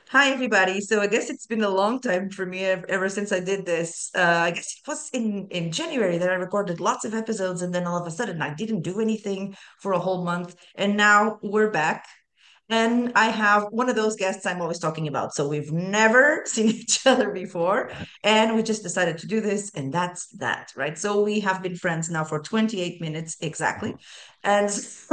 Hi, everybody. So I guess it's been a long time for me ever since I did this. I guess it was in January that I recorded lots of episodes, and then all of a sudden I didn't do anything for a whole month. And now we're back. And I have one of those guests I'm always talking about. So we've never seen each other before, and we just decided to do this, and that's that, right? So we have been friends now for 28 minutes exactly. And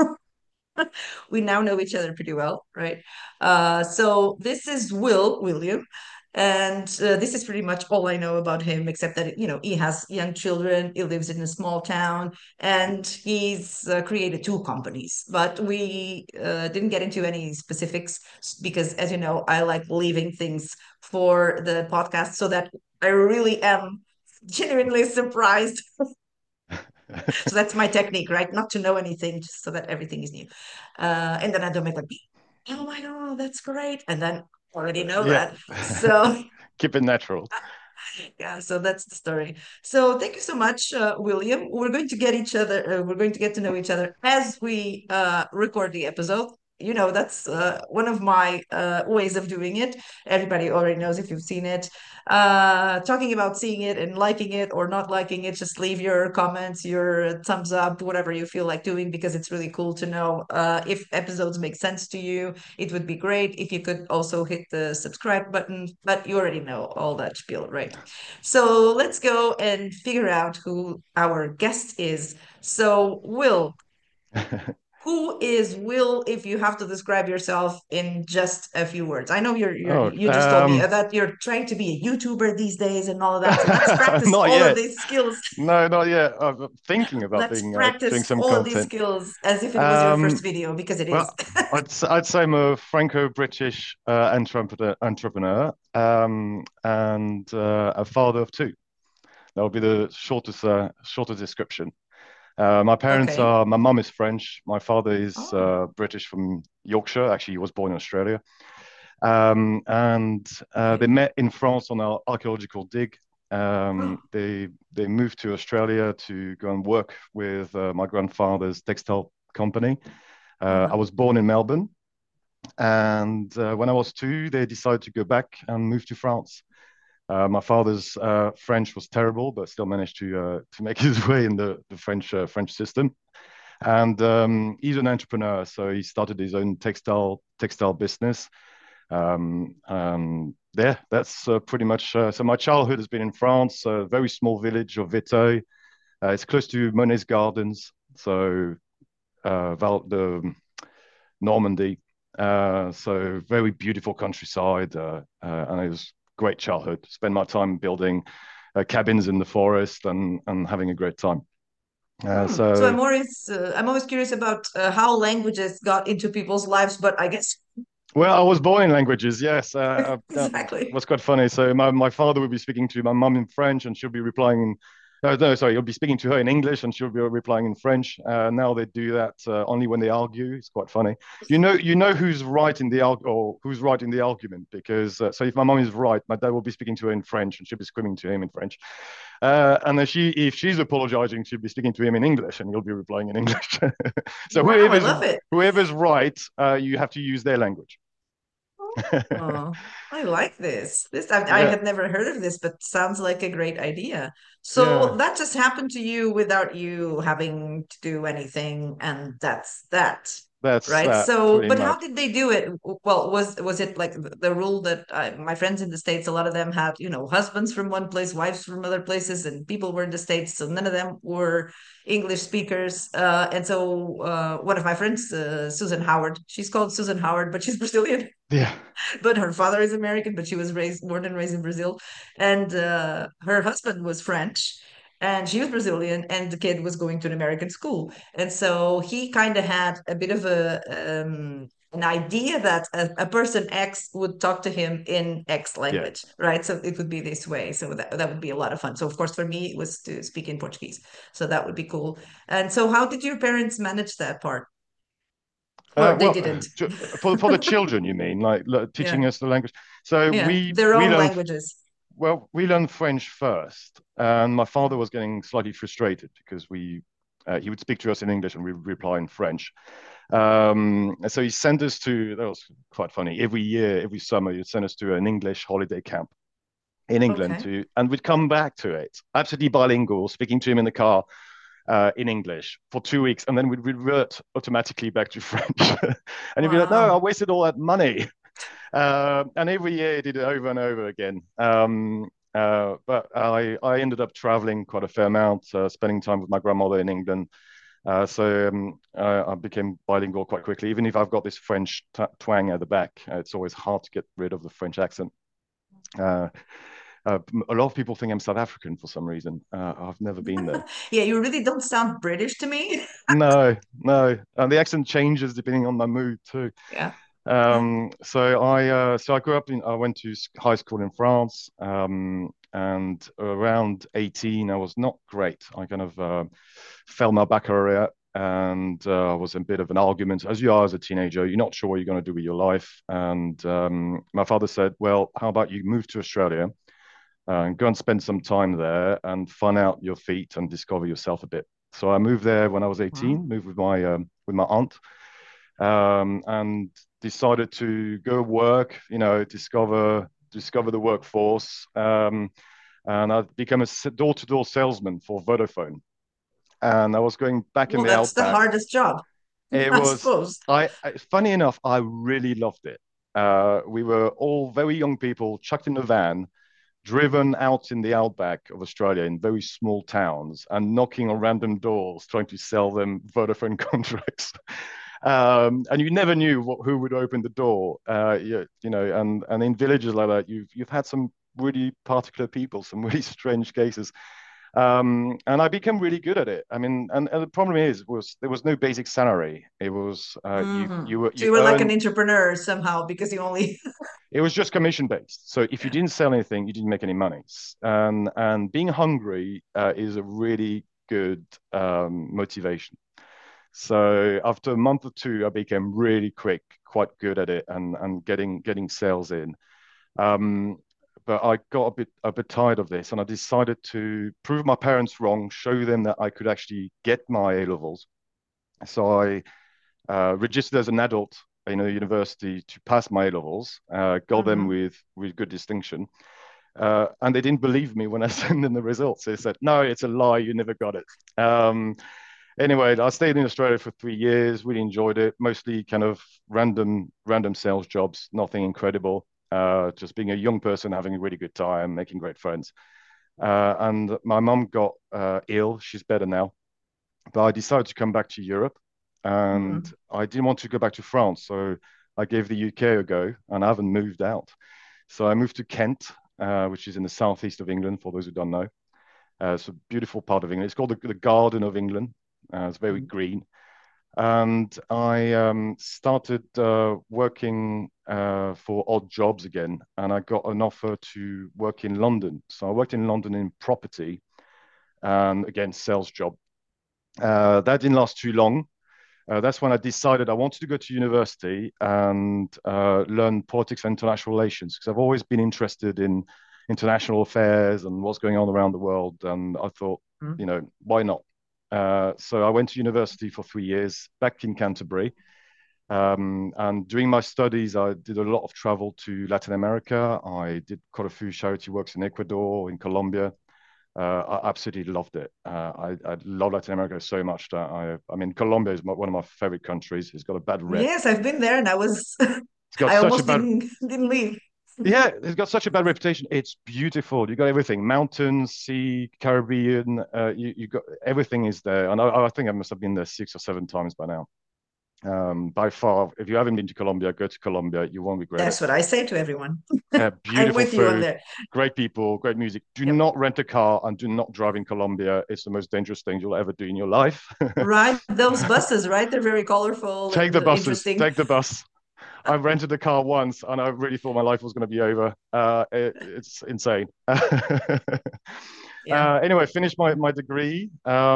we now know each other pretty well, right? So this is William, and this is pretty much all I know about him, except that he has young children, he lives in a small town, and he's created two companies. But we didn't get into any specifics because, as you know, I like leaving things for the podcast so that I really am genuinely surprised. So that's my technique, right? Not to know anything, just so that everything is new. And then I don't make like, oh my God, that's great. And then already know Yeah, that. So keep it natural. yeah, so that's the story. So thank you so much, William. We're going to get each other, we're going to get to know each other as we record the episode. That's one of my ways of doing it. Everybody already knows if you've seen it. Talking about seeing it and liking it or not liking it, just leave your comments, your thumbs up, whatever you feel like doing, because it's really cool to know if episodes make sense to you. It would be great if you could also hit the subscribe button, but you already know all that spiel, right? So let's go and figure out who our guest is. So, Will, who is Will if you have to describe yourself in just a few words? I know Oh, you just told me that you're trying to be a YouTuber these days and all of that. So let's practice not all of yet. these skills. No, not yet. I'm thinking about Let's being doing practice some all of these content. skills as if it was your first Um, video, because it is. well, I'd say I'm a Franco-British entrepreneur, and a father of two. That would be the shortest description. Okay. My mum is French. My father is Oh. British from Yorkshire. Actually, he was born in Australia. And they Okay. met in France on an archaeological dig. Oh. They moved to Australia to go and work with my grandfather's textile company. I Uh-huh. was born in Melbourne, and when I was two, they decided to go back and move to France. My father's French was terrible, but still managed to make his way in the French system. And he's an entrepreneur, so he started his own textile business. Yeah, that's pretty much. So my childhood has been in France, a very small village of Vito. It's close to Monet's Gardens, so the Normandy. So very beautiful countryside, and it was great childhood. Spend my time building cabins in the forest and having a great time. So So I'm always curious about how languages got into people's lives, but I guess well, I was born in languages, yes. That exactly. was quite funny. So my father would be speaking to my mum in French, and she'll be replying in. No, sorry, he'll be speaking to her in English, and she'll be replying in French. Now they do that only when they argue. It's quite funny. You know who's right in the or who's right in the argument because so if my mum is right, my dad will be speaking to her in French, and she'll be screaming to him in French. And then if she's apologizing, she'll be speaking to him in English, and he'll be replying in English. So Wow, I love it. whoever's right, you have to use their language. Oh, I like this. I Yeah, had never heard of this, but sounds like a great idea. yeah, So that just happened to you without you having to do anything, and that's that, that's right? that So, pretty but how much. did they do it? Well, was it like the rule that my friends in the States, a lot of them had, husbands from one place, wives from other places, and people were in the States, so none of them were English speakers. And so one of my friends, Susan Howard, she's called Susan Howard, but she's Brazilian. Yeah, But her father is American, but she was born and raised in Brazil, and her husband was French, and she was Brazilian, and the kid was going to an American school, and so he kind of had a bit of an idea that a person X would talk to him in X yeah. language, right? So it would be this way. So that would be a lot of fun. So of course, for me, it was to speak in Portuguese. So that would be cool. And so, how did your parents manage that part? Or they Well, didn't? for the children, you mean like teaching Yeah, us the language? So yeah, their we own learned languages. we learned French first, and my father was getting slightly frustrated because we he would speak to us in English and we would reply in French. So he sent us to, that was quite funny. Every year, every summer, he'd send us to an English holiday camp in England Okay. and we'd come back to it, absolutely bilingual, speaking to him in the car in English for 2 weeks, and then we'd revert automatically back to French. And he'd be like, "No, I Wow. wasted all that money." And every year he did it over and over again. But I ended up traveling quite a fair amount, spending time with my grandmother in England. I became bilingual quite quickly. Even if I've got this French twang at the back, it's always hard to get rid of the French accent. Uh, a lot of people think I'm South African for some reason. I've never been there. Yeah, you really don't sound British to me. No, no. And the accent changes depending on my mood too. Yeah. So I grew up I went to high school in France. And around 18, I was not great. I kind of failed my baccalaureate and was in a bit of an argument, as you are as a teenager. You're not sure what you're going to do with your life. And my father said, "Well, how about you move to Australia and go and spend some time there and find out your feet and discover yourself a bit." So I moved there when I was Wow. 18, moved with my aunt, and decided to go work, discover the workforce. And I became a door-to-door salesman for Vodafone. And I was going back in Well, the that's the outback. hardest job, It I was, suppose. funny enough, I really loved it. We were all very young people chucked in a van, driven out in the outback of Australia in very small towns and knocking on random doors, trying to sell them Vodafone contracts. And you never knew who would open the door. And in villages like that, you've had some really particular people, some really strange cases. And I became really good at it. I mean, and the problem was there was no basic salary. It was So you you were like an earn. entrepreneur somehow because you only. It was just commission based. So if you Yeah. didn't sell anything, you didn't make any money. And being hungry is a really good motivation. So after a month or two, I became really quick, quite good at it, and getting sales in. Um, but I got a bit tired of this, and I decided to prove my parents wrong, show them that I could actually get my A levels. So I registered as an adult in a university to pass my A levels, got them Hmm. with good distinction. And they didn't believe me when I sent them the results. They said, "No, it's a lie. You never got it." Anyway, I stayed in Australia for 3 years. Really enjoyed it. Mostly kind of random sales jobs. Nothing incredible. Just being a young person, having a really good time, making great friends. And my mum got ill. She's better now. But I decided to come back to Europe, and Hmm. I didn't want to go back to France, so I gave the UK a go, and I haven't moved out. So I moved to Kent, which is in the southeast of England, for those who don't know. It's a beautiful part of England. It's called the Garden of England. It's very green. And I started working for odd jobs again, and I got an offer to work in London. So I worked in London in property, and again, sales job. That didn't last too long. That's when I decided I wanted to go to university and learn politics and international relations because I've always been interested in international affairs and what's going on around the world. And I thought, why not? So I went to university for 3 years back in Canterbury. And during my studies, I did a lot of travel to Latin America. I did quite a few charity works in Ecuador, in Colombia. I absolutely loved it. I love Latin America so much that I mean, Colombia is one of my favorite countries. It's got a bad rep. Yes, I've been there and I was It's got I such a almost bad, didn't leave. yeah, it's got such a bad reputation. It's beautiful. You got everything: mountains, sea, Caribbean. You got everything is there. And I think I must have been there 6 or 7 times by now. By far, if you haven't been to Colombia, go to Colombia. You won't regret it. That's what I say to everyone. I'm Beautiful with you on food, there. great people, great music. Do Yep. not rent a car and do not drive in Colombia. It's the most dangerous thing you'll ever do in your life. Ride those buses, right? They're very colorful Take and the buses, interesting. take the bus. I rented a car once and I really thought my life was going to be over. It's insane. Yeah. Anyway, finished my degree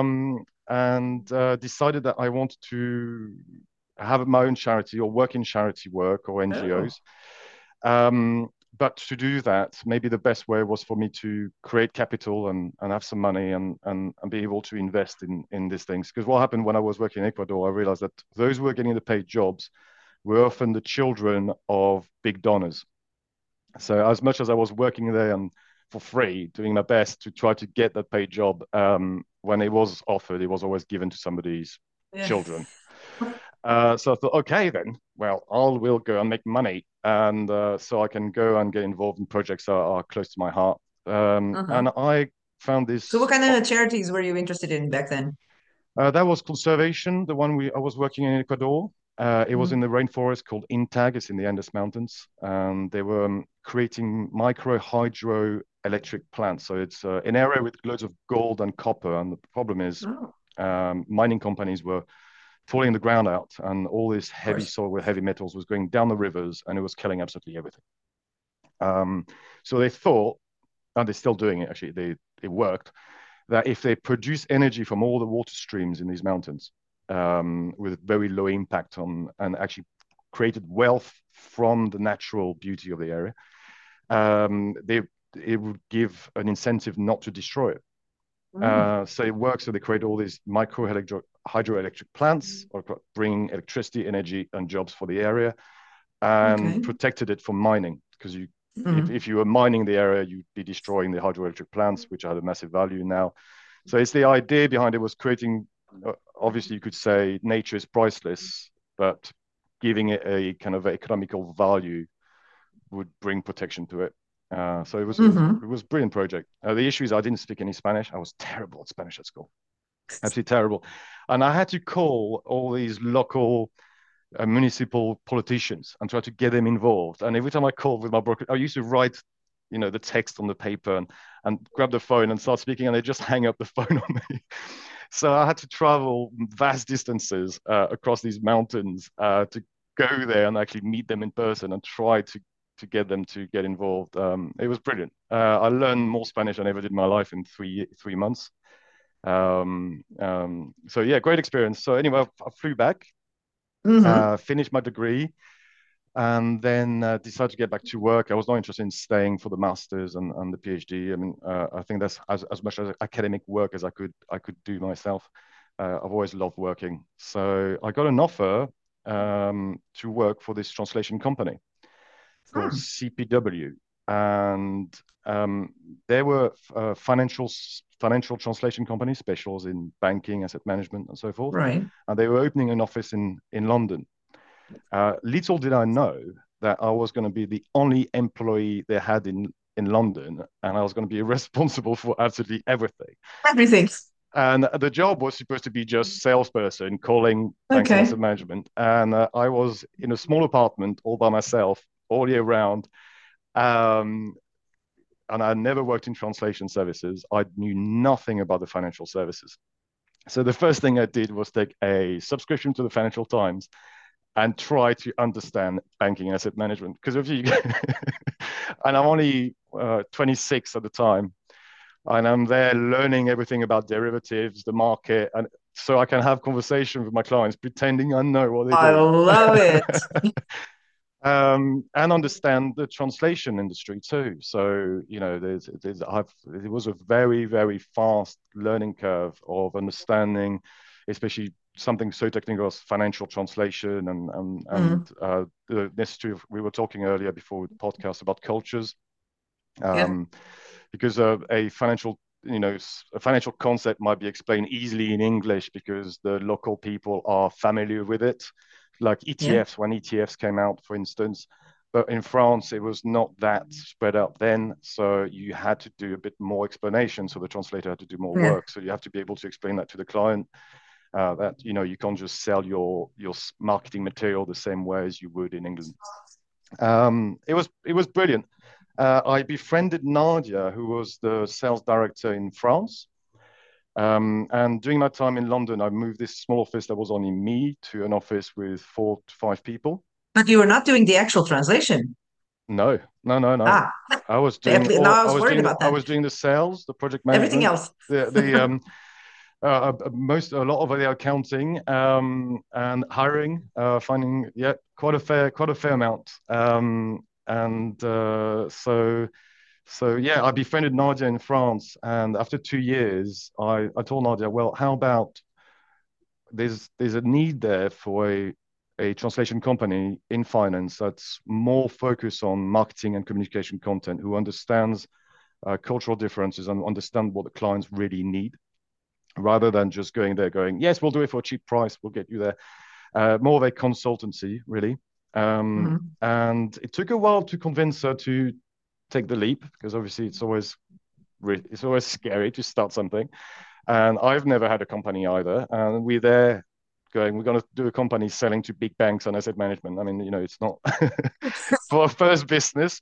and decided that I wanted to have my own charity or work in charity work or Oh. NGOs. Um, but to do that, maybe the best way was for me to create capital and have some money and be able to invest in these things. Because what happened when I was working in Ecuador, I realized that those who were getting the paid jobs were often the children of big donors. So as much as I was working there and for free, doing my best to try to get that paid job, when it was offered, it was always given to somebody's Yeah. children. So I thought, okay, then, well, I will go and make money, and so I can go and get involved in projects that are close to my heart. Uh-huh. And I found So what this. kind of charities were you interested in back then? That was conservation, the one I was working in Ecuador. It was in Mm. the rainforest called Intag. It's in the Andes Mountains, and they were creating micro hydroelectric plants. So it's an area with loads of gold and copper. And the problem is, Oh, mining companies were pulling the ground out, and all this of heavy course. soil with heavy metals was going down the rivers, and it was killing absolutely everything. Um, so they thought, and they're still doing it actually, it worked, that if they produce energy from all the water streams in these mountains with very low impact on, and actually created wealth from the natural beauty of the area, they it would give an incentive not to destroy it. Mm. So it works. So they create all these hydroelectric plants, or bringing electricity, energy, and jobs for the area, and Okay. protected it from mining. Because Mm. if you were mining the area, you'd be destroying the hydroelectric plants, which had a massive value now. So it's the idea behind it was creating. Obviously, you could say nature is priceless, but giving it a kind of economical value would bring protection to it. So Hmm. it was a brilliant project. The issue is I didn't speak any Spanish. I was terrible at Spanish at school, absolutely terrible, and I had to call all these local municipal politicians and try to get them involved. And every time I called with my broker, I used to write, the text on the paper and grab the phone and start speaking, and they just hang up the phone on me. So I had to travel vast distances across these mountains to go there and actually meet them in person and try to get them to get involved. It was brilliant. I learned more Spanish than I ever did in my life in 3 months. So yeah, great experience. So anyway, I flew back, Hmm. finished my degree, and then decided to get back to work. I was not interested in staying for the masters and the PhD. I mean, I think that's as much as academic work as I could do myself. I've always loved working, so I got an offer to work for this translation company called Hmm. CPW, and um, they were financial translation company, specials in banking, asset management, and so forth. Right. And they were opening an office in London. Little did I know that I was going to be the only employee they had in London, and I was going to be responsible for absolutely everything. Everything. And the job was supposed to be just salesperson calling banks and asset Okay. management. And I was in a small apartment all by myself all year round. Um, and I never worked in translation services. I knew nothing about the financial services. So the first thing I did was take a subscription to the Financial Times and try to understand banking and asset management. Because if you, and I'm only 26 at the time, and I'm there learning everything about derivatives, the market, and so I can have conversations with my clients, pretending I know what they're I doing. love it. And understand the translation industry too. So it was a very very fast learning curve of understanding, especially something so technical as financial translation and Mm. the necessary of, we were talking earlier before the podcast about cultures, Yeah. um, because a financial concept might be explained easily in English because the local people are familiar with it, like Yeah. ETFs, when ETFs came out, for instance. But in France, it was not that spread out then. So you had to do a bit more explanation. So the translator had to do more Yeah. work. So you have to be able to explain that to the client, that, you can't just sell your marketing material the same way as you would in England. It was brilliant. I befriended Nadia, who was the sales director in France. And during my time in London, I moved this small office that was only me to an office with 4 to 5 people. But you were not doing the actual translation. No, no, no, no. Ah, I was at doing least, now all. I was worried about I that. was doing the sales, the project Everything management, else. the a lot of the accounting, and hiring, finding, yeah, quite a fair amount. and so yeah, I befriended Nadia in France, and after 2 years, I told Nadia, well, how about there's a need there for a translation company in finance that's more focused on marketing and communication content, who understands cultural differences and understand what the clients really need, rather than just going there going, yes, we'll do it for a cheap price, we'll get you there. More of a consultancy, really. Mhm. And it took a while to convince her to take the leap, because obviously it's always scary to start something. And I've never had a company either. And we're there going, we're going to do a company selling to big banks and asset management. I mean, it's not for a first business.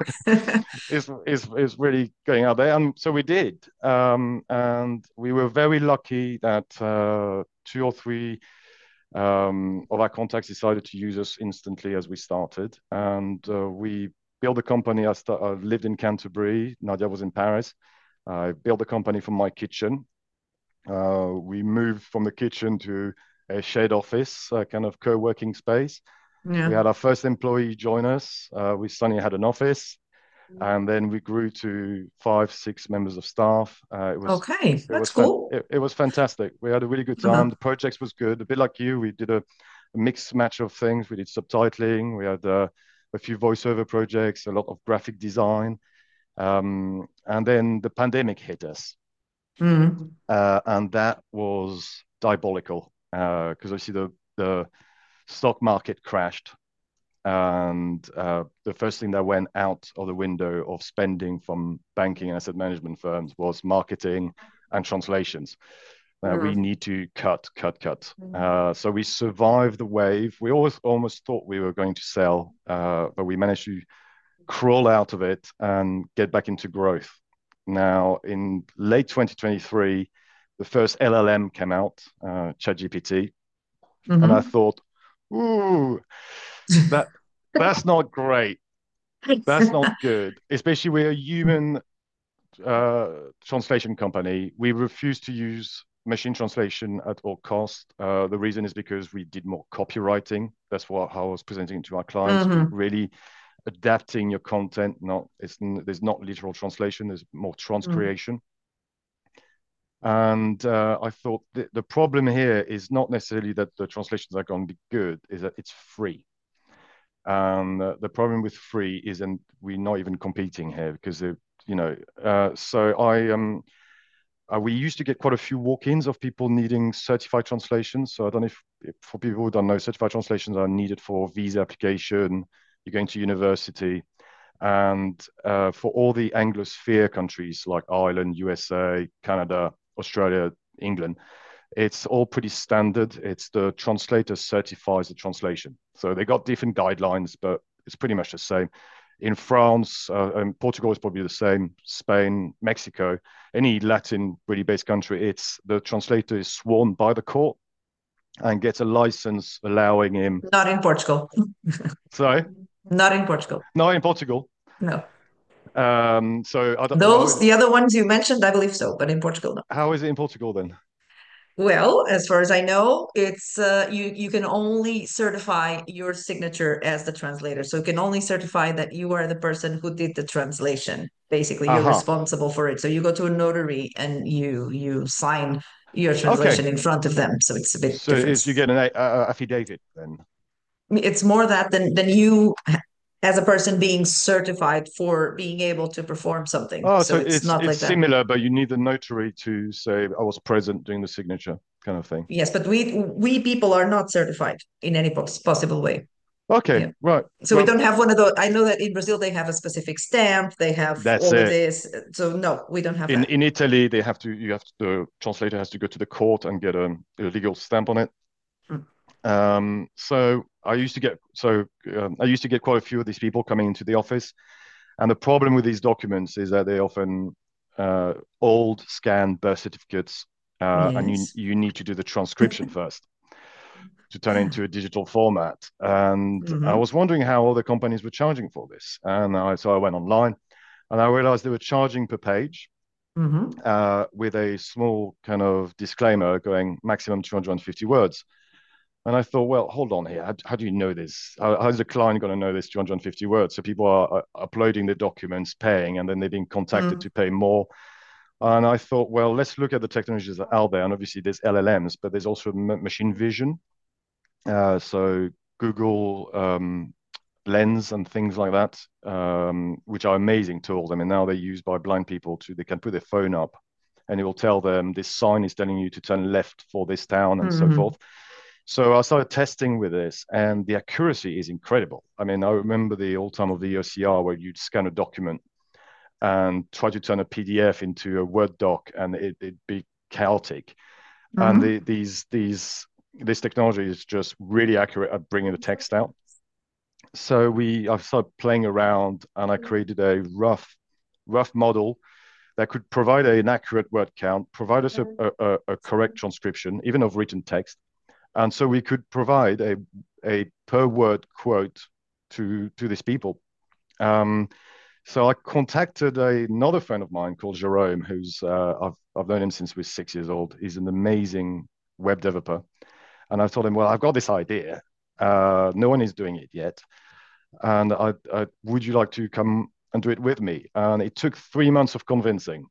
is really going out there. And so we did. And we were very lucky that two or three of our contacts decided to use us instantly as we started. And we built a company. I lived in Canterbury. Nadia was in Paris. I built a company from my kitchen. We moved from the kitchen to a shared office, a kind of co-working space. We Yeah. had our first employee join us. We suddenly had an office, and then we grew to 5, 6 members of staff. Okay, it that's was fun. cool. It was fantastic. We had a really good time. Uh-huh. The project was good. A bit like you, we did a mixed match of things. We did subtitling. We had a few voiceover projects, a lot of graphic design, and then the pandemic hit us, Mhm. and that was diabolical because obviously the stock market crashed, and the first thing that went out of the window of spending from banking and asset management firms was marketing and translations. We Mhm. need to cut, cut, cut. So we survived the wave. We always almost thought we were going to sell, but we managed to crawl out of it and get back into growth. Now, in late 2023, the first LLM came out, ChatGPT, and I Mhm. thought, ooh, that that's not great. That's not good. Especially we're a human uh, translation company. We refuse to use machine translation at all cost. The reason is because we did more copywriting. That's what how I was presenting it to our clients. We Mhm. really adapting your content. There's not literal translation. There's more Mhm. transcreation. And I thought the problem here is not necessarily that the translations are going to be good, is that it's free. And the problem with free isn't we're not even competing here because so we used to get quite a few walk-ins of people needing certified translations. So I don't know if for people who don't know, certified translations are needed for visa application, you're going to university, and for all the Anglosphere countries like Ireland, USA, Canada, Australia, England, it's all pretty standard. It's the translator certifies the translation. So they got different guidelines, but it's pretty much the same. In France and Portugal is probably the same. Spain, Mexico, any Latin really based country, it's the translator is sworn by the court and gets a license allowing him. Not in Portugal. Sorry, Not in Portugal. no, in Portugal. No. So I don't, Those, the other ones you mentioned, I believe so, but in Portugal, no. how is it in Portugal then? Well, as far as I know, it's you can only certify your signature as the translator. So you can only certify that you are the person who did the translation. Basically, you're Aha. responsible for it. So you go to a notary and you sign your Okay. translation in front of them. So it's a bit So different. is you get an affidavit then? It's more that than you as a person being certified for being able to perform something. Oh, So so it's not it's like that. similar, but you need the notary to say I was present during the signature kind of thing. Yes, but we people are not certified in any possible way. Okay, Yeah. right. So we Well, don't have one of those. I know that in Brazil they have a specific stamp, they have that's all of it. this. So no, we don't have that. In Italy, the translator has to go to the court and get a legal stamp on it. Mm. So I used to get quite a few of these people coming into the office, and the problem with these documents is that they often old scanned birth certificates, and you Yes. you need to do the transcription first to turn into a digital format. And I Hmm. was wondering how other companies were charging for this, and so I went online, and I realized they were charging per page. Hmm. With a small kind of disclaimer going maximum 250 words. And I thought, well, hold on here. How do you know this? How's the client going to know this 250 words? So people are uploading the documents, paying, and then they're being contacted Mm, to pay more. And I thought, well, let's look at the technologies that are out there. And obviously, there's LLMs, but there's also machine vision. So Google Lens and things like that, which are amazing tools. I mean, now they're used by blind people to they can put their phone up, and it will tell them this sign is telling you to turn left for this town and so mhm, forth. So I started testing with this, and the accuracy is incredible. I mean, I remember the old time of the OCR where you'd scan a document and try to turn a PDF into a Word doc, and it'd be chaotic. And mhm. this technology is just really accurate at bringing the text out. So I started playing around, and I created a rough model that could provide an accurate word count, provide us a correct transcription, even of written text, and so we could provide a per word quote to these people. Um, so I contacted another friend of mine called Jerome, who's I've known him since we were 6 years old. He's an amazing web developer, and I told him, well, I've got this idea. No one is doing it yet, and I would you like to come and do it with me? And it took 3 months of convincing,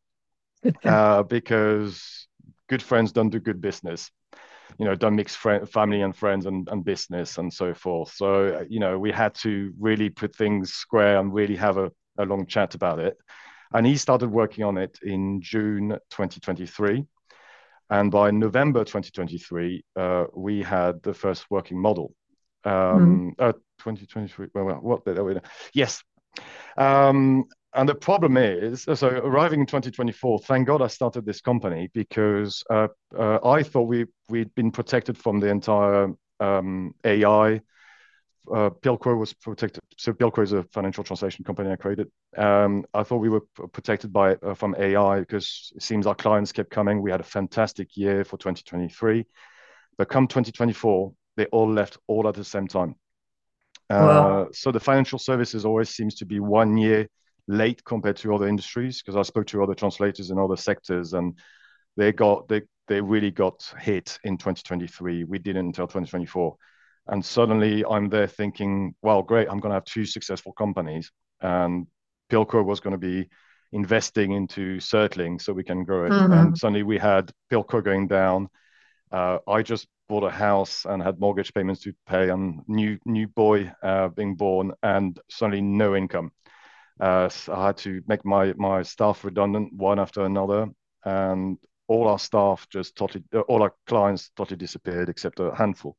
because good friends don't do good business. Don't mix family and friends and business and so forth. So, we had to really put things square and really have a long chat about it. And he started working on it in June 2023. And by November 2023, we had the first working model. Mm. 2023, well, what did we? Yes. Um, and the problem is, so arriving in 2024, thank God I started this company, because I thought we'd been protected from the entire AI. Pilcrow was protected. So Pilcrow is a financial translation company I created. I thought we were protected from AI, because it seems our clients kept coming. We had a fantastic year for 2023, but come 2024, they all left all at the same time. Well, So the financial services always seems to be 1 year late compared to other industries, because I spoke to other translators in other sectors, and they really got hit in 2023. We didn't until 2024. And suddenly I'm there thinking, well, great, I'm going to have two successful companies. And Pilco was going to be investing into Certling so we can grow it. And mhm. suddenly we had Pilco going down. I just bought a house and had mortgage payments to pay, and new boy being born, and suddenly no income. So I had to make my staff redundant one after another, and all our clients totally disappeared except a handful.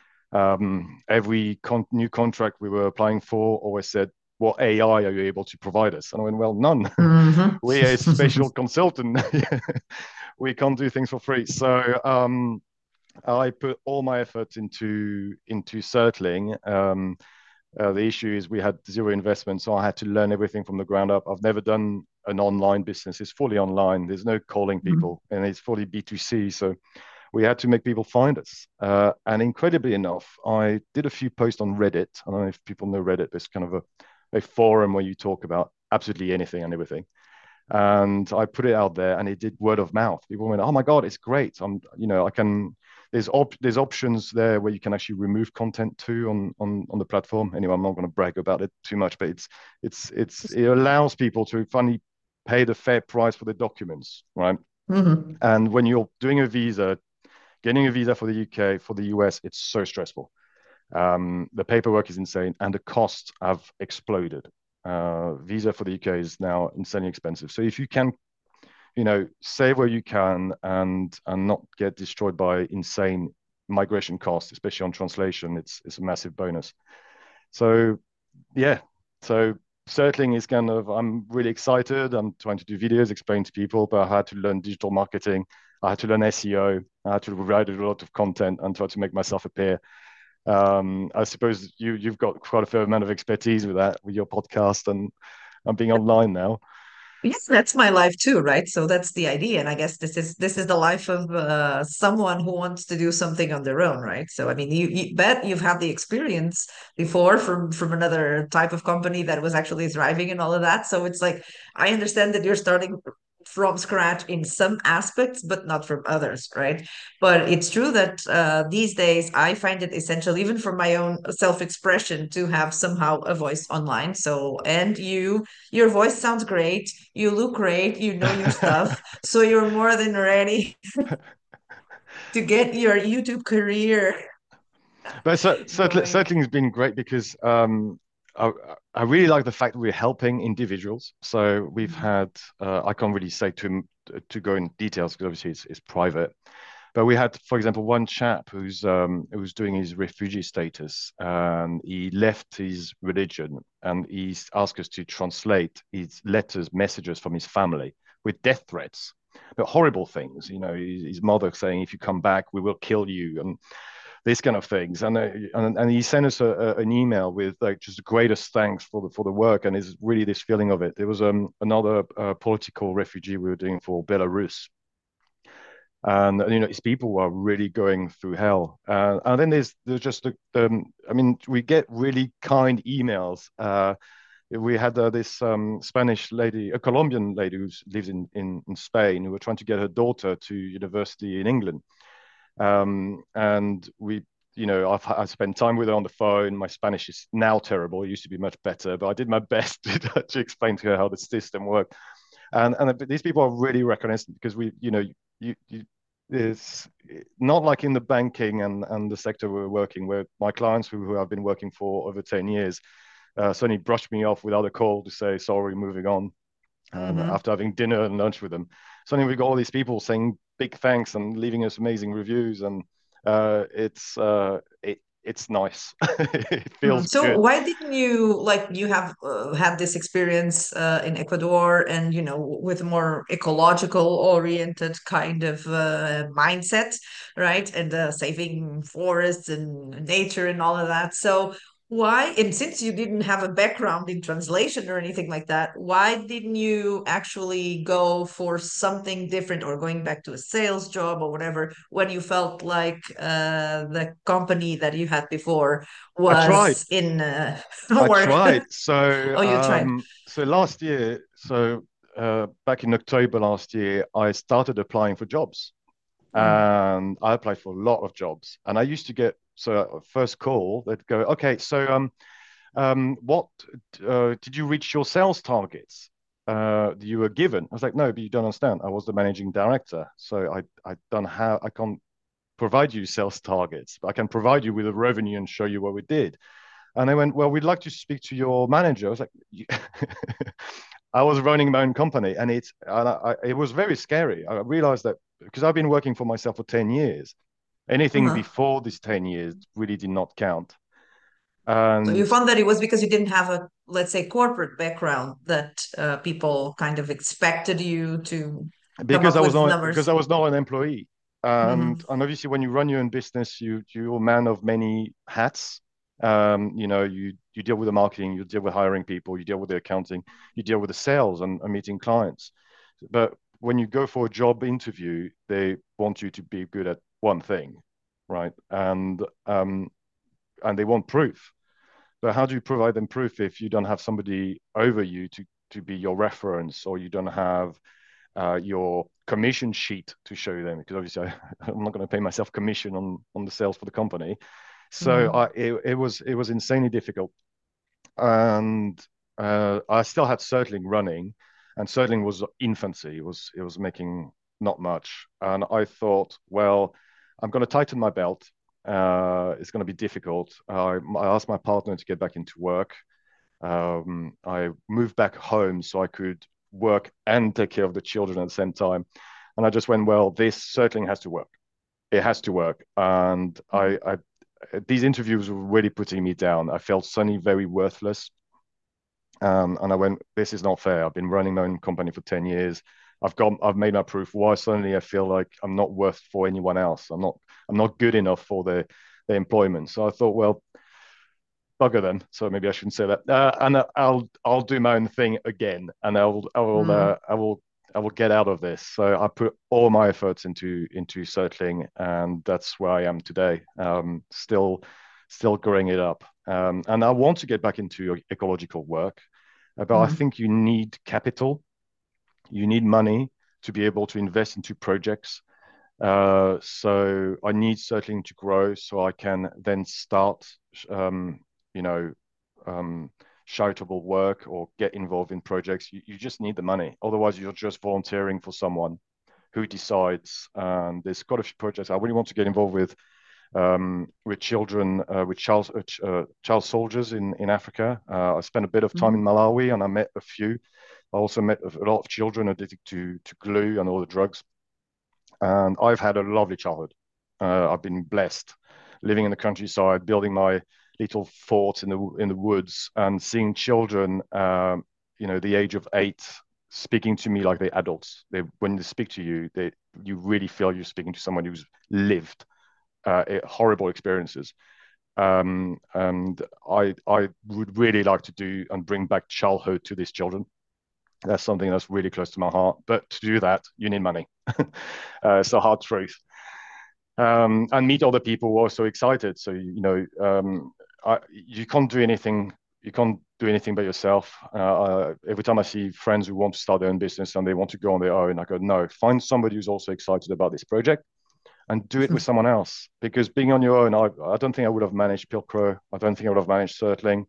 Every new contract we were applying for always said, "What AI are you able to provide us?" And I went, "Well, none. Mhm. We're a special consultant. We can't do things for free." So I put all my effort into Certling. The issue is we had zero investment, so I had to learn everything from the ground up. I've never done an online business. It's fully online. There's no calling Mhm. people, and it's fully B2C. So we had to make people find us. And incredibly enough, I did a few posts on Reddit. I don't know if people know Reddit. It's kind of a forum where you talk about absolutely anything and everything. And I put it out there, and it did word of mouth. People went, "Oh my god, it's great! I can." There's options there where you can actually remove content too on the platform. Anyway, I'm not going to brag about it too much, but it allows people to finally pay the fair price for the documents, right? Mhm. And when you're doing a visa, getting a visa for the UK, for the US, it's so stressful. The paperwork is insane, and the costs have exploded. Visa for the UK is now insanely expensive. So if you can, save where you can, and not get destroyed by insane migration costs, especially on translation, it's a massive bonus. So yeah, so Certling is kind of, I'm really excited. I'm trying to do videos, explain to people, but I had to learn digital marketing. I had to learn SEO. I had to write a lot of content and try to make myself appear. I suppose you've got quite a fair amount of expertise with that, with your podcast and being online now. Yes, that's my life too, right? So that's the idea. And I guess this is the life of someone who wants to do something on their own, right? So I mean, you bet you've had the experience before from another type of company that was actually thriving and all of that. So it's like I understand that you're starting from scratch in some aspects, but not from others, right? But it's true that these days I find it essential, even for my own self-expression, to have somehow a voice online. So, and your voice sounds great, you look great, you know your stuff, so you're more than ready to get your YouTube career. But certainly, Going. certainly has been great because I, I really like the fact that we're helping individuals. So we've Mhm. had, I can't really say to go in details because obviously it's private. But we had, for example, one chap who's doing his refugee status, and he left his religion, and he's asked us to translate his letters, messages from his family with death threats, but horrible things. You know, his mother saying, "If you come back, we will kill you," and these kind of things. And he sent us an email with like just the greatest thanks for the work, and it's really this feeling of it. There was another political refugee we were doing for Belarus, and you know these people are really going through hell. And then there's just I mean, we get really kind emails. We had this Spanish lady, a Colombian lady who lives in Spain, who were trying to get her daughter to university in England. And we, you know, I spent time with her on the phone. My Spanish is now terrible. It used to be much better, but I did my best to explain to her how the system worked. And these people are really recognized because we, you know, you it's not like in the banking and the sector we're working, where my clients who I've been working for over 10 years suddenly brushed me off without a call to say sorry, moving on. Mhm. After having dinner and lunch with them, suddenly we got all these people saying big thanks and leaving us amazing reviews, and it's nice. It feels So good. why didn't you, like, you have had this experience in Ecuador and with a more ecological oriented kind of mindset, right? And saving forests and nature and all of that. So why, and since you didn't have a background in translation or anything like that, why didn't you actually go for something different or going back to a sales job or whatever when you felt like the company that you had before I tried. was in I work? tried. So Oh, you tried. last year, back in October last year, I started applying for jobs, Mm. and I applied for a lot of jobs. And I used to get first call, they'd go, okay, what did you reach your sales targets you were given? I was like, no, but you don't understand. I was the managing director, so I don't have I can't provide you sales targets, but I can provide you with a revenue and show you what we did. And they went, well, we'd like to speak to your manager. I was like, I was running my own company, and it was very scary. I realized that because I've been working for myself for 10 years, anything Uh-huh. before this 10 years really did not count. So you And found that it was because you didn't have a, let's say, corporate background that people kind of expected you to come up with because numbers. I was not an employee. Hmm. And obviously when you run your own business, you're a man of many hats. You know, you deal with the marketing, you deal with hiring people, you deal with the accounting, you deal with the sales and meeting clients. But when you go for a job interview, they want you to be good at one thing, right? And they want proof. But how do you provide them proof if you don't have somebody over you to be your reference, or you don't have your commission sheet to show them? Because obviously I'm not going to pay myself commission on the sales for the company. So Hmm. it was insanely difficult, and I still had Certling running, and Certling was infancy. It was making not much, and I thought, well, I'm going to tighten my belt. It's going to be difficult. I asked my partner to get back into work. I moved back home so I could work and take care of the children at the same time. And I just went, well, this Certling has to work. It has to work. And these interviews were really putting me down. I felt suddenly very worthless. And I went, this is not fair. I've been running my own company for 10 years. I've made my proof. Why suddenly I feel like I'm not worth for anyone else? I'm not good enough for the employment. So I thought, well, bugger them. So maybe I shouldn't say that. And I'll do my own thing again, and Hmm. I will get out of this. So I put all my efforts into Circling, and that's where I am today. Still growing it up. And I want to get back into ecological work, but I Hmm. think you need capital. You need money to be able to invest into projects. So I need Certling to grow so I can then start, um, you know, um, charitable work or get involved in projects. You just need the money. Otherwise, you're just volunteering for someone who decides. There's quite a few projects I really want to get involved with children, with child soldiers in Africa. I spent a bit of time in Mhm. Malawi and I met a few. I also met a lot of children addicted to glue and all the drugs. And I've had a lovely childhood. I've been blessed living in the countryside, building my little fort in the woods, and seeing children, the age of 8, speaking to me like they're adults. When they speak to you, you really feel you're speaking to someone who's lived horrible experiences. And I would really like to do and bring back childhood to these children. That's something that's really close to my heart. But to do that, you need money. It's a hard truth. And meet other people who are so excited. So you can't do anything. You can't do anything by yourself. Every time I see friends who want to start their own business and they want to go on their own, I go, no, find somebody who's also excited about this project and do it with someone else. Because being on your own, I don't think I would have managed Pilcrow. I don't think I would have managed Certling.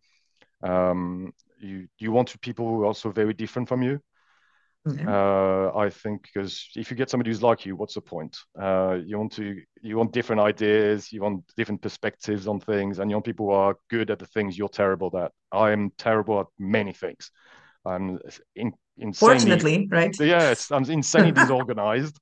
You want people who are also very different from you. Yeah. I think because if you get somebody who's like you, what's the point? You want different ideas, you want different perspectives on things, and you want people who are good at the things you're terrible at. I am terrible at many things. I'm insanely, Fortunately, right? yeah, I'm insanely disorganized.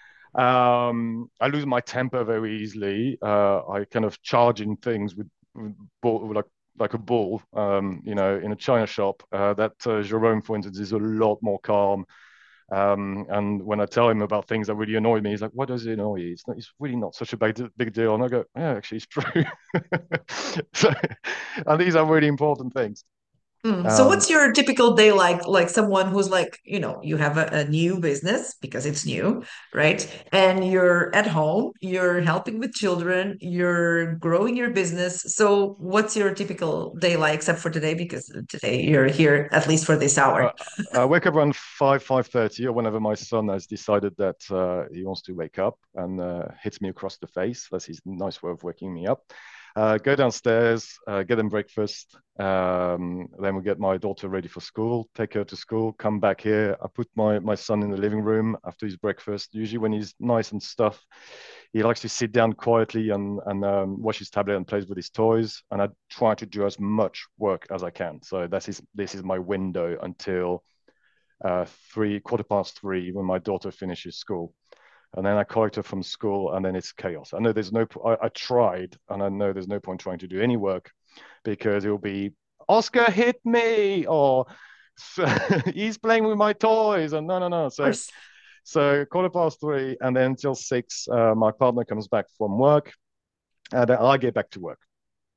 I lose my temper very easily. I kind of charge in things with ball, like a bull, in a china shop. That Jerome, for instance, is a lot more calm. And when I tell him about things that really annoy me, he's like, "What does it annoy you? It's really not such a big deal." And I go, "Yeah, actually, it's true." so, and these are really important things. So Um, what's your typical day like? Like someone who's like, you have a new business because it's new, right? And you're at home, you're helping with children, you're growing your business. So what's your typical day like, except for today, because today you're here at least for this hour. I, I wake up around 5:30, or whenever my son has decided that he wants to wake up and hits me across the face. That's his nice way of waking me up. Go downstairs, get them breakfast. Then we get my daughter ready for school, take her to school, come back here. I put my son in the living room after his breakfast. Usually, when he's nice and stuff, he likes to sit down quietly and watch his tablet and plays with his toys. And I try to do as much work as I can. So this is my window until 3 quarter past 3 when my daughter finishes school. And then I collect her from school, and then it's chaos. I know there's no. I tried, and I know there's no point trying to do any work because it will be Oscar hit me or he's playing with my toys, and no, no, no. Of course. So 3 quarters, and then until 6, my partner comes back from work, and then I get back to work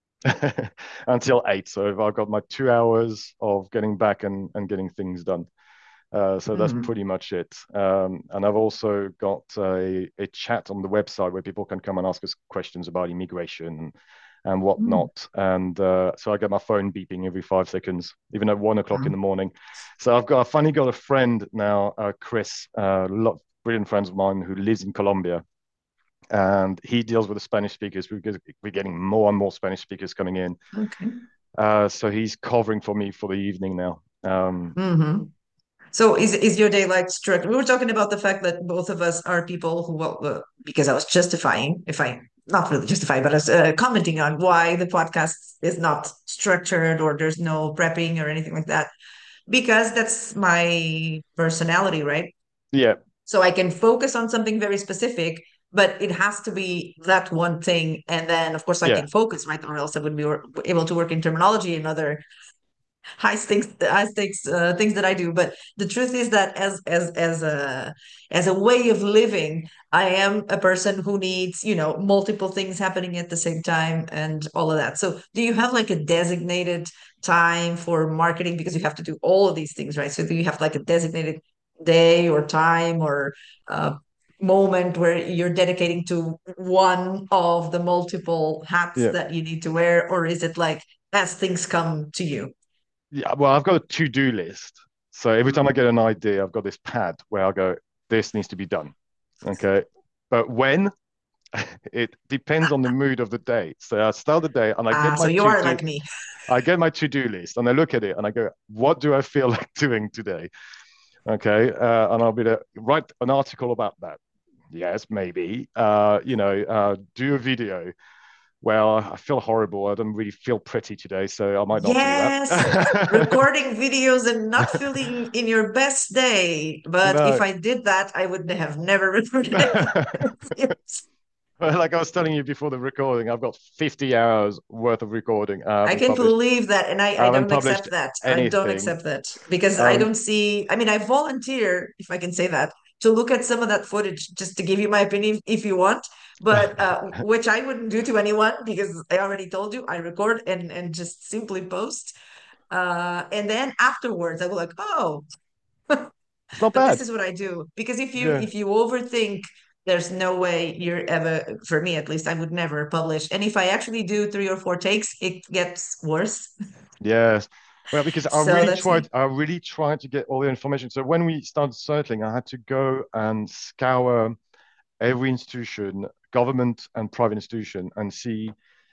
until 8. So I've got my 2 hours of getting back and getting things done. So that's Mhm. pretty much it. And I've also got a chat on the website where people can come and ask us questions about immigration and Mm. whatnot. And so I get my phone beeping every 5 seconds, even at 1 o'clock in Wow. the morning. So I've finally got a friend now, Chris, brilliant friends of mine who lives in Colombia. And he deals with the Spanish speakers because we're getting more and more Spanish speakers coming in. Okay. So he's covering for me for the evening now. Hmm. So is your day like strict? We were talking about the fact that both of us are people who, well, because I was justifying, if I not really justifying, but I was commenting on why the podcast is not structured or there's no prepping or anything like that, because that's my personality, right? Yeah, So I can focus on something very specific, but it has to be that one thing, and then of course I yeah. can focus, right? Or else I wouldn't be able to work in terminology and other high stakes things that I do. But the truth is that as a way of living, I am a person who needs, multiple things happening at the same time and all of that. So do you have like a designated time for marketing because you have to do all of these things, right? So do you have like a designated day or time or moment where you're dedicating to one of the multiple hats Yeah. that you need to wear, or is it like as things come to you? Yeah, well, I've got a to-do list. So every time I Mm. get an idea, I've got this pad where I go, this needs to be done. Okay. But when it depends on the mood of the day. So I start the day and So you are like me. I get my to-do list and I look at it and I go, what do I feel like doing today? Okay. And I'll be there, write an article about that. Yes, maybe. Do a video. Well, I feel horrible. I don't really feel pretty today, so I might not do Yes, that. recording videos and not feeling in your best day. But if No. I did that, I would have never recorded any videos. Like I was telling you before the recording, I've got 50 hours worth of recording. I can believe that, and I I haven't don't published accept that. I don't anything. accept that because I Um, don't see. I mean, I volunteer, if I can say that, to look at some of that footage just to give you my opinion if you want, but which I wouldn't do to anyone because I already told you I record and just simply post. And then afterwards, I will like, oh, it's not but this bad. is what I do because Yeah. if you overthink, there's no way you're ever, for me at least, I would never publish. And if I actually do 3 or 4 takes, it gets worse. Yes. Well, because So that's me. I really tried to get all the information. So when we started circling, I had to go and scour every institution, government and private institution, and see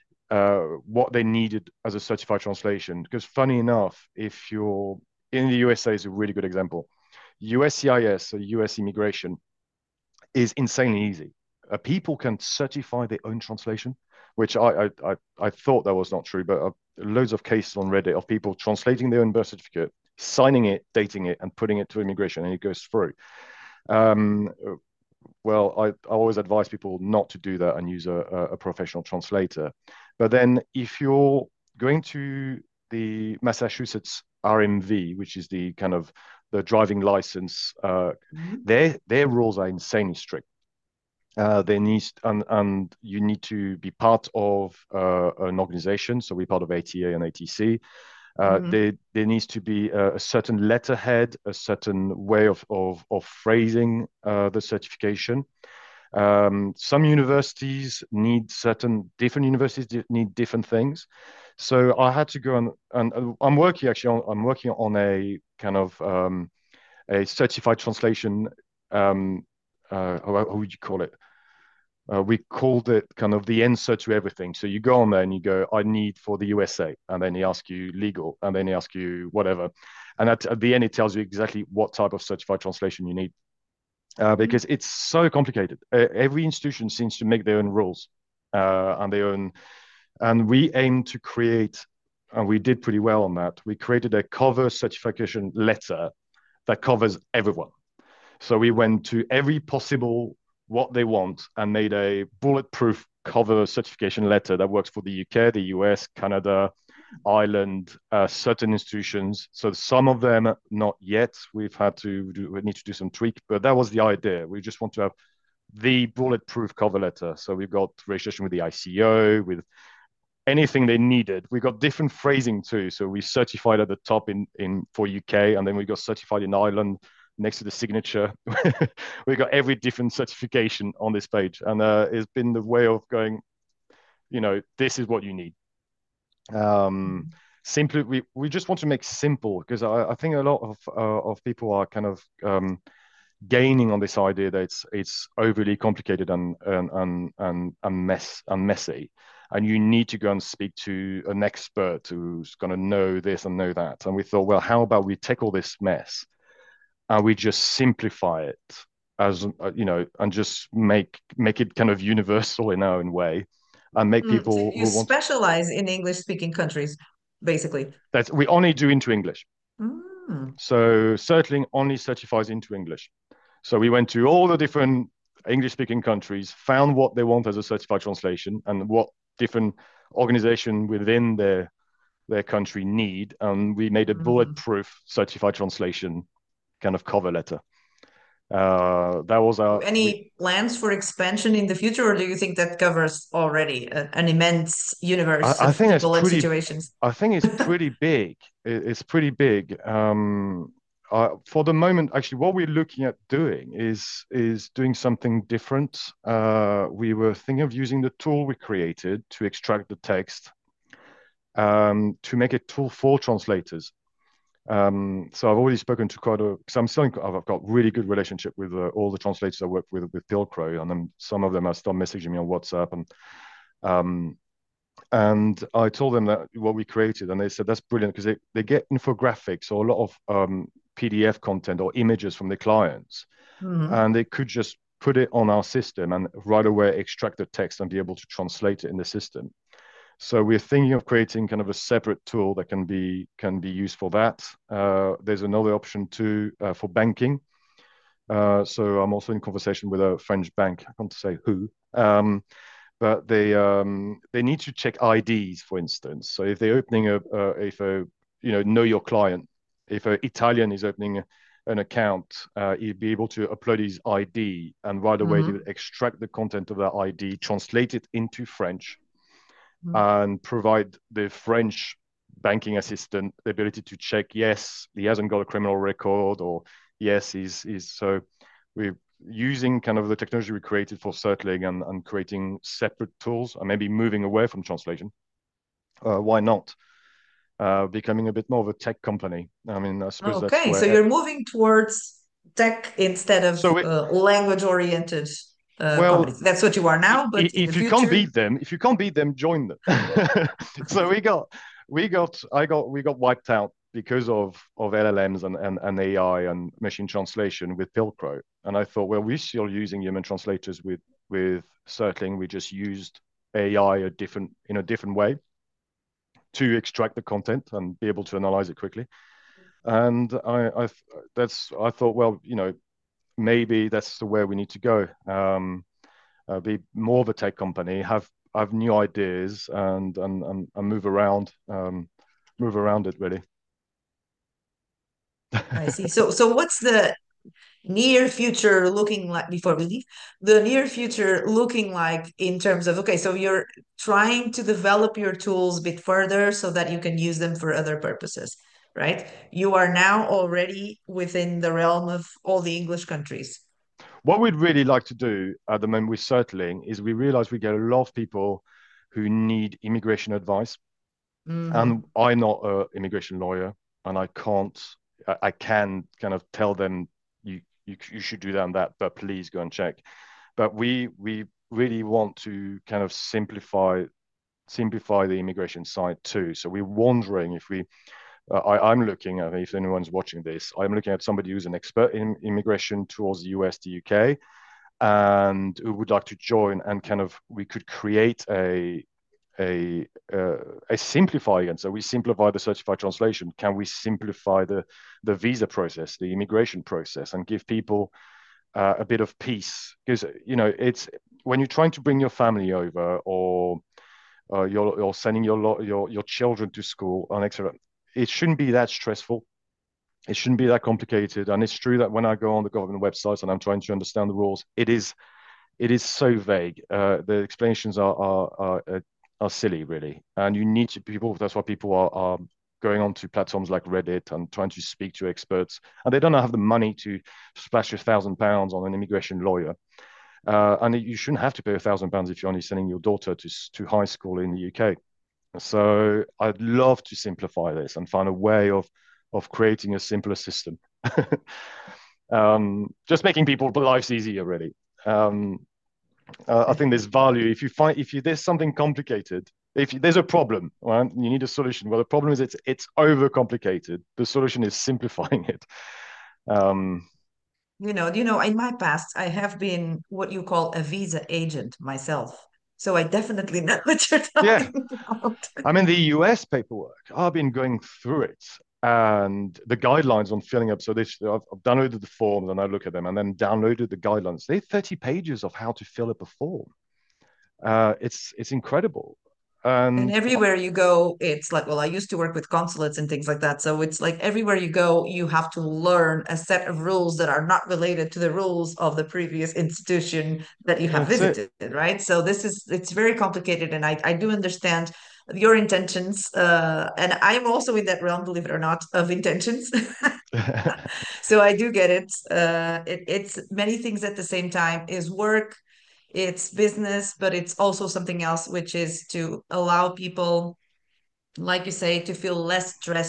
what they needed as a certified translation. Because funny enough, if you're in the USA is a really good example. USCIS, so US immigration, is insanely easy. People can certify their own translation, which I thought that was not true, but loads of cases on Reddit of people translating their own birth certificate, signing it, dating it, and putting it to immigration, and it goes through. Um, well, I always advise people not to do that and use a professional translator. But then if you're going to the Massachusetts RMV, which is the kind of the driving license, Mhm. their rules are insanely strict. They need and you need to be part of an organization. So we're part of ATA and ATC. Mhm. There needs to be a certain letterhead, a certain way of phrasing the certification. Some universities need different universities need different things. So I had to go and I'm working actually I'm working on a kind of a certified translation. Um, how would you call it? We called it kind of the answer to everything. So you go on there and you go, I need for the USA, and then he asks you legal, and then he asks you whatever, and at the end it tells you exactly what type of certified translation you need because it's so complicated. Every institution seems to make their own rules and their own, and we aim to create, and we did pretty well on that. We created a cover certification letter that covers everyone. So we went to every possible what they want and made a bulletproof cover certification letter that works for the UK, the US, Canada, Ireland, certain institutions. So some of them not yet. We need to do some tweak, but that was the idea. We just want to have the bulletproof cover letter. So we've got registration with the ICO, with anything they needed. We got different phrasing too. So we certified at the top in for UK, and then we got certified in Ireland next to the signature. We got every different certification on this page, and it's been the way of going. This is what you need. Um, Simply, we just want to make simple because I think a lot of people are kind of gaining on this idea that it's overly complicated and messy, and you need to go and speak to an expert who's going to know this and know that. And we thought, well, how about we take all this mess and we just simplify it as and just make it kind of universal in our own way, and make So people you who want specialize in English speaking countries, basically. that we only do into English. Mm. So Certling only certifies into English. So we went to all the different English speaking countries, found what they want as a certified translation and what different organization within their country need. And we made a Mhm. bulletproof certified translation kind of cover letter. That was our we Any plans for expansion in the future, or do you think that covers already an immense universe I of think it's people and pretty situations? I think it's pretty big. It's pretty big. For the moment, actually, what we're looking at doing is doing something different. We were thinking of using the tool we created to extract the text, to make a tool for translators. So I've already spoken to quite a, because I'm selling, I've got really good relationship with all the translators I work with Pilcrow, and then some of them are still messaging me on WhatsApp, um, and I told them that what we created, and they said that's brilliant because they get infographics or a lot of PDF content or images from the clients, Hmm. and they could just put it on our system and right away extract the text and be able to translate it in the system. So we're thinking of creating kind of a separate tool that can be used for that. There's another option too for banking. So I'm also in conversation with a French bank. I can't say who, but they need to check IDs, for instance. So if they're opening if a know your client, if an Italian is opening an account, he'd be able to upload his ID, and right away they Hmm. would extract the content of that ID, translate it into French, and provide the French banking assistant the ability to check, yes, he hasn't got a criminal record, or yes, he's so we're using kind of the technology we created for Certling, and creating separate tools and maybe moving away from translation. Why not? Becoming a bit more of a tech company. I mean, I suppose that's Okay, so where. you're moving towards tech instead of So, language-oriented well, companies. That's what you are now, but in the future. if you can't beat them, join them. So we got wiped out because of LLMs and AI and machine translation with Pilcrow. And I thought, well, we're still using human translators with Certling. We just used AI in a different way to extract the content and be able to analyze it quickly. And I thought, well, maybe that's the way we need to go. Be more of a tech company, have new ideas, and move around it really. I see. So what's the near future looking like before we leave? The near future looking like in terms of, okay, so you're trying to develop your tools a bit further so that you can use them for other purposes, right? You are now already within the realm of all the English countries. What we'd really like to do at the moment with Certling is we realize we get a lot of people who need immigration advice, and Hmm. I'm not an immigration lawyer, and I can kind of tell them you should do that and that, but please go and check. But we really want to kind of simplify the immigration side too. So we're wondering if I'm looking at, if anyone's watching this, I'm looking at somebody who's an expert in immigration towards the US, the UK, and who would like to join, and kind of we could create a a simplify. So we simplify the certified translation. Can we simplify the visa process, the immigration process, and give people a bit of peace? Because it's when you're trying to bring your family over, or you're sending your children to school and etc. It shouldn't be that stressful. It shouldn't be that complicated. And it's true that when I go on the government websites and I'm trying to understand the rules, it is so vague. The explanations are silly, really. And you need to people. That's why people are going on to platforms like Reddit and trying to speak to experts, and they don't have the money to splash £1,000 on an immigration lawyer. And you shouldn't have to pay £1,000 if you're only sending your daughter to high school in the UK. So I'd love to simplify this and find a way of creating a simpler system. Just making people's lives easier, really. Um, I think there's value if there's something complicated. If there's a problem, right, you need a solution. Well, the problem is it's overcomplicated. The solution is simplifying it. Um, In my past, I have been what you call a visa agent myself. So I definitely know what you're yeah, talking about. I mean, the US paperwork, I've been going through it, and the guidelines on filling up. So I've downloaded the forms and I look at them, and then downloaded the guidelines. They're 30 pages of how to fill up a form. It's incredible. And And everywhere you go, it's like, well, I used to work with consulates and things like that. So it's like everywhere you go, you have to learn a set of rules that are not related to the rules of the previous institution that you have that's it. visited, right? So it's very complicated. And I do understand your intentions. And I'm also in that realm, believe it or not, of intentions. So I do get it. It's many things at the same time is work, it's business, but it's also something else, which is to allow people, like you say, to feel less stressed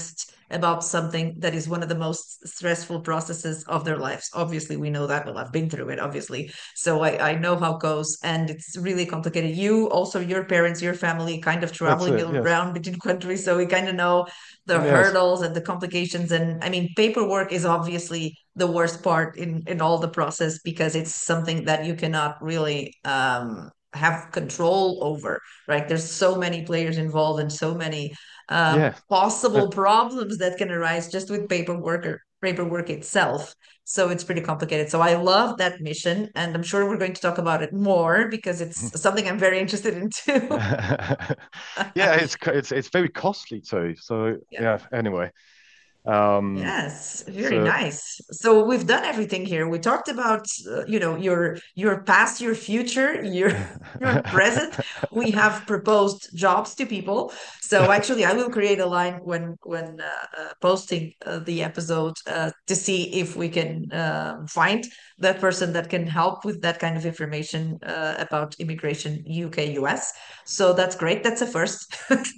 about something that is one of the most stressful processes of their lives. Obviously, we know that. Well, I've been through it, obviously. So I know how it goes, and it's really complicated. You also, your parents, your family kind of That's traveling it. Yes. around between countries. So we kind of know the Yes. hurdles and the complications. And I mean, paperwork is obviously the worst part in all the process because it's something that you cannot really have control over, right? There's so many players involved and so many Yeah. Uh, possible problems that can arise just with paperwork or paperwork itself. So it's pretty complicated. So I love that mission, and I'm sure we're going to talk about it more because it's something I'm very interested in too. yeah, it's very costly too. So Yeah. yeah. Anyway, um, Yes, very so nice. So we've done everything here. We talked about, your past, your future, your present. We have proposed jobs to people. So actually, I will create a line when posting the episode to see if we can find that person that can help with that kind of information about immigration, UK, US. So that's great. That's a first.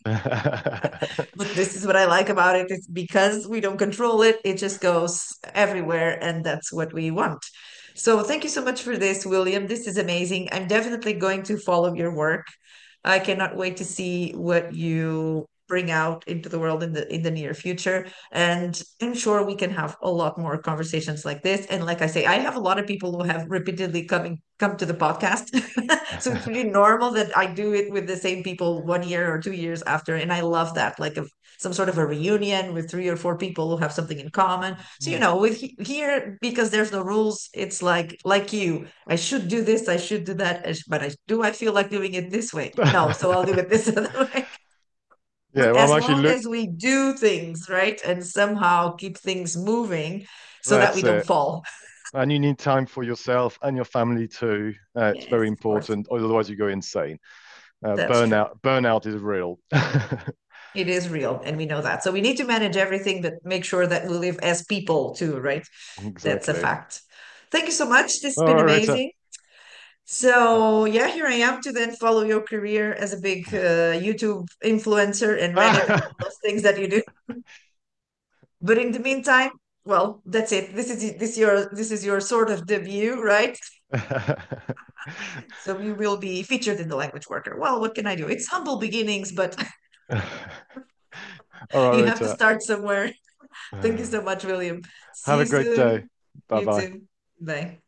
But this is what I like about it. It's because we don't control it, it just goes everywhere, and that's what we want. So thank you so much for this, William. This is amazing. I'm definitely going to follow your work. I cannot wait to see what you bring out into the world in the near future. And I'm sure we can have a lot more conversations like this. And like I say, I have a lot of people who have repeatedly come to the podcast. So it's really normal that I do it with the same people 1 year or 2 years after. And I love that, like some sort of a reunion with three or four people who have something in common. So, yeah. with here, because there's no rules, it's like you. I should do this, I should do that, but I feel like doing it this way. No, so I'll do it this other way. Yeah, But well, as I'm actually long look. as we do things right and somehow keep things moving so that we That's don't it. fall. And you need time for yourself and your family too. It's very Yes, of course. important, otherwise you go insane. That's true. Burnout is real. It is real, and we know that. So we need to manage everything, but make sure that we live as people too, right? That's a Exactly. fact. Thank you so much. This has All been right, Rita. amazing. So yeah, here I am to then follow your career as a big YouTube influencer and manage all those things that you do. But in the meantime, well, that's it. This is your sort of debut, right? So you will be featured in the Language Worker. Well, what can I do? It's humble beginnings, but All right, you have to Rita. start somewhere. Thank you so much, William. See Have you a great day. soon. Bye You bye. too. Bye.